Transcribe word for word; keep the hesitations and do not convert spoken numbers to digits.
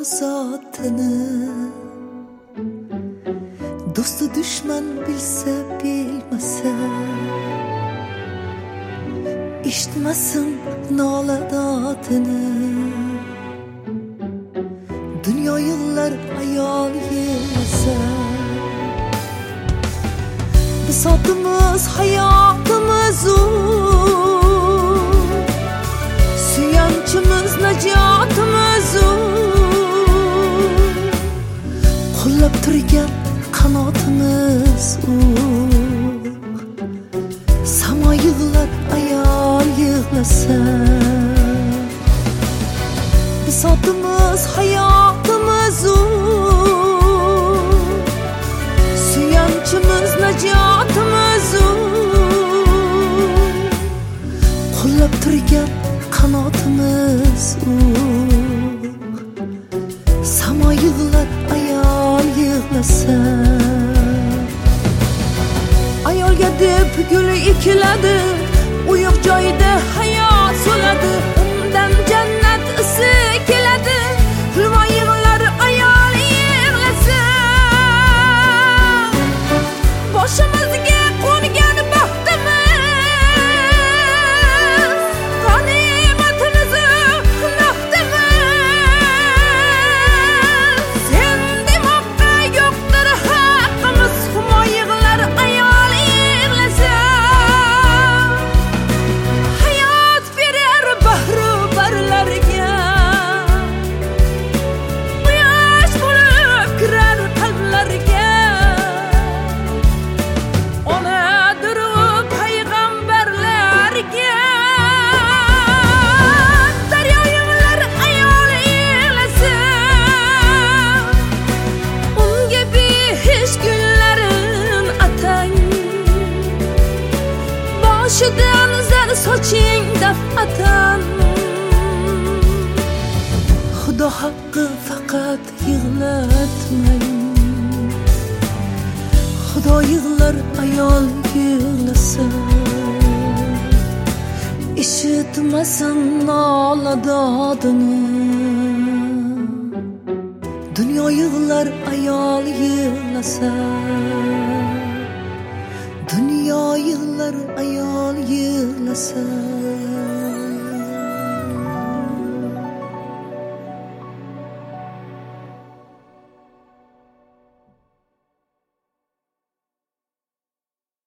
zotini. Do'stu dushman bilsa bilmasa, eshitmasin nola dodini. Dunyo yillar ayol yig'lasa, bisotimiz hayotimiz u, suyanchimiz najotimiz u, qo'llab turgan qanotimiz u. Samo yig'lar ayol yig'lasa, bisotimiz hayotimiz u, suyanchimiz najotimiz u, qo'llab turgan qanotimiz u. Samo yig'lar ayol yig'lasa, ayolga deb gul ekiladi, u yo'q joyda hayot so'ladi, undan jannat isi keladi. Kulma yig'lar ayol yig'lasa, boshimizga qo'ngan baxtimiz, g'animatimiz nafdimiz, sen demoqqa yo'qdir haqqimiz. Kulma yig'lar ayol yig'lasa, hayot berar bahru barlarga, quyosh bo'lib kirar qalblarga, onadir u payg'ambarlarga. Daryo yig'lar ayol yig'lasa, unga behish gullarin atang, boshidan zar soching daf'atan. Xudo haqqi faqat yig'latmang, Xudo yig'lar ayol yig'lasa, eshitmasin nola dodini. Dunyo yig'lar ayol yig'lasa, dunyo yig'lar ayol yig'lasa.